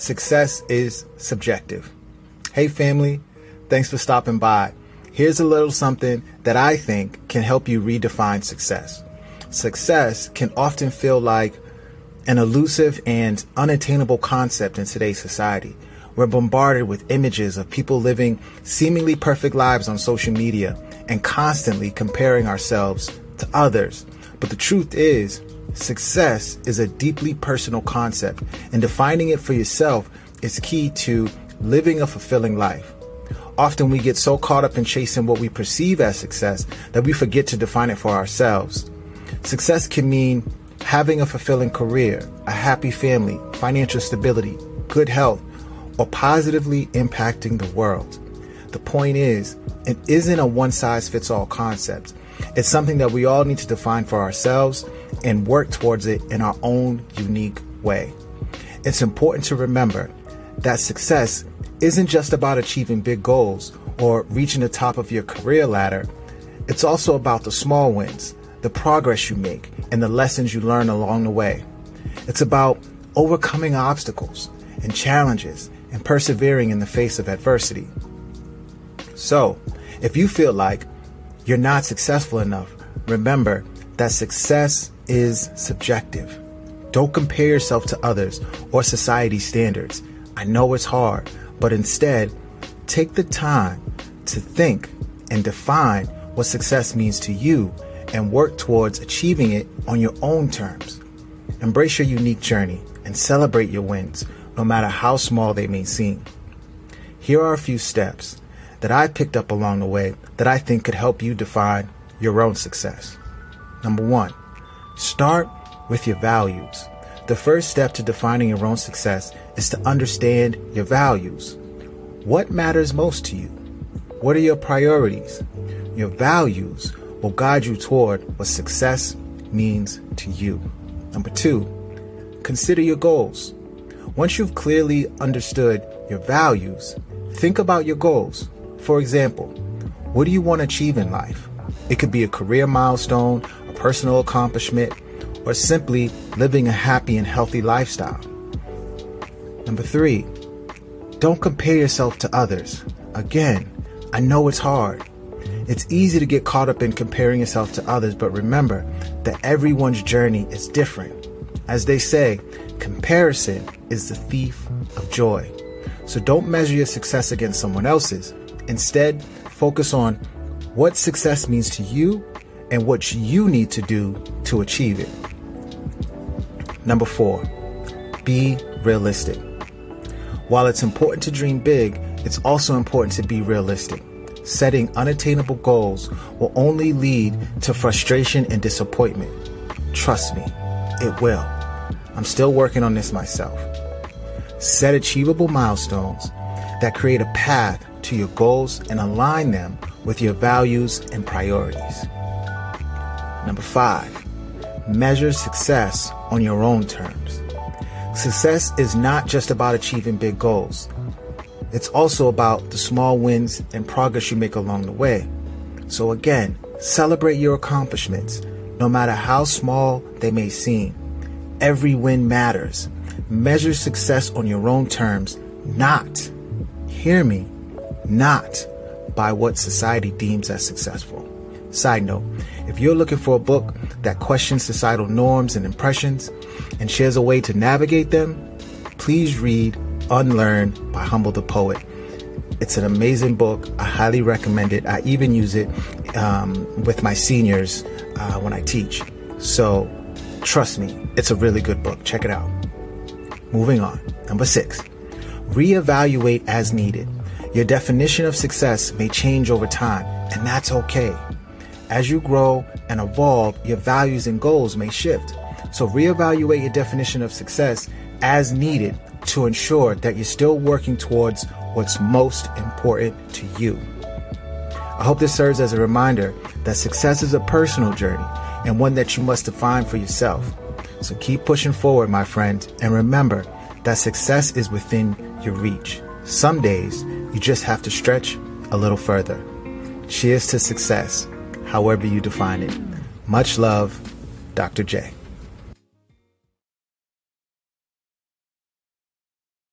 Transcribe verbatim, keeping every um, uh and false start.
success is subjective. Hey family, thanks for stopping by. Here's a little something that I think can help you redefine success. Success can often feel like an elusive and unattainable concept in today's society. We're bombarded with images of people living seemingly perfect lives on social media and constantly comparing ourselves to others. But the truth is, success is a deeply personal concept, and defining it for yourself is key to living a fulfilling life. Often we get so caught up in chasing what we perceive as success that we forget to define it for ourselves. Success can mean having a fulfilling career, a happy family, financial stability, good health, or positively impacting the world. The point is, it isn't a one-size-fits-all concept. It's something that we all need to define for ourselves and work towards it in our own unique way. It's important to remember that success isn't just about achieving big goals or reaching the top of your career ladder. It's also about the small wins, the progress you make, and the lessons you learn along the way. It's about overcoming obstacles and challenges and persevering in the face of adversity. So, if you feel like you're not successful enough, remember that success is subjective. Don't compare yourself to others or society's standards. I know it's hard, but instead, take the time to think and define what success means to you and work towards achieving it on your own terms. Embrace your unique journey and celebrate your wins, no matter how small they may seem. Here are a few steps that I picked up along the way that I think could help you define your own success. Number one, start with your values. The first step to defining your own success is to understand your values. What matters most to you? What are your priorities? Your values will guide you toward what success means to you. Number two, consider your goals. Once you've clearly understood your values, think about your goals. For example, what do you want to achieve in life? It could be a career milestone, a personal accomplishment, or simply living a happy and healthy lifestyle. Number three, don't compare yourself to others. Again, I know it's hard. It's easy to get caught up in comparing yourself to others, but remember that everyone's journey is different. As they say, comparison is the thief of joy. So don't measure your success against someone else's. Instead, focus on what success means to you and what you need to do to achieve it. Number four, be realistic. While it's important to dream big, it's also important to be realistic. Setting unattainable goals will only lead to frustration and disappointment. Trust me, it will. I'm still working on this myself. Set achievable milestones that create a path to your goals and align them with your values and priorities. Number five, measure success on your own terms. Success is not just about achieving big goals. It's also about the small wins and progress you make along the way. So again, celebrate your accomplishments, no matter how small they may seem. Every win matters. Measure success on your own terms, not, hear me, not by what society deems as successful. Side note, if you're looking for a book that questions societal norms and impressions and shares a way to navigate them, please read Unlearn by Humble the Poet. It's an amazing book. I highly recommend it. I even use it um, with my seniors uh, when I teach. So trust me, it's a really good book. Check it out. Moving on. Number six, reevaluate as needed. Your definition of success may change over time, and that's okay. As you grow and evolve, your values and goals may shift. So reevaluate your definition of success as needed to ensure that you're still working towards what's most important to you. I hope this serves as a reminder that success is a personal journey and one that you must define for yourself. So keep pushing forward, my friend, and remember that success is within your reach. Some days, you just have to stretch a little further. Cheers to success, however you define it. Much love, Doctor J.